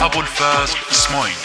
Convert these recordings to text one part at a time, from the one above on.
ابوالفضل اسماعیل.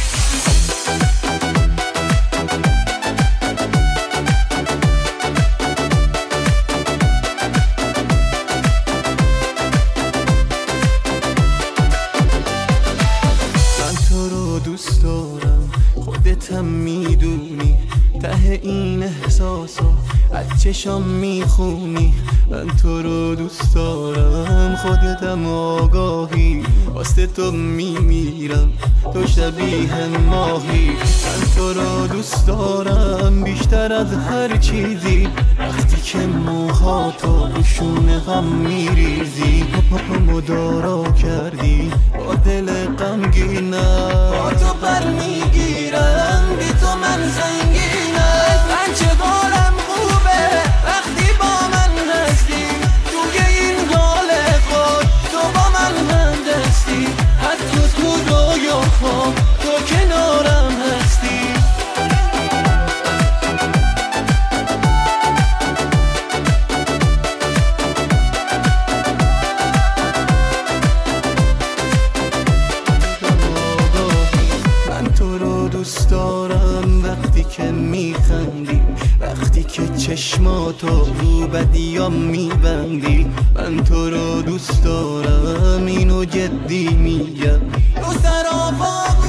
دوست دارم خودتم میدونی، ته این احساسا از چشام میخونی. من تو رو دوست دارم خودتم آگاهی، واسه تو میمیرم تو شبیه ماهی. من تو رو دوست دارم بیشتر از هر چیزی، وقتی که موهاتو روشونه غم میریزی. مدارا کردی با دل غمگینم، با تو پر میگیرم بی تو من سنگینم. من چه حالم خوبه وقتی با من هستی، توی این حال خود تو با من همدستی. حتی تو رویاها تو کنارم هستی. دوست دارم وقتی که میخندی، وقتی که چشماتو رو بدیام میبندی. من تو رو دوست دارم اینو جدی میگم. تو سراپا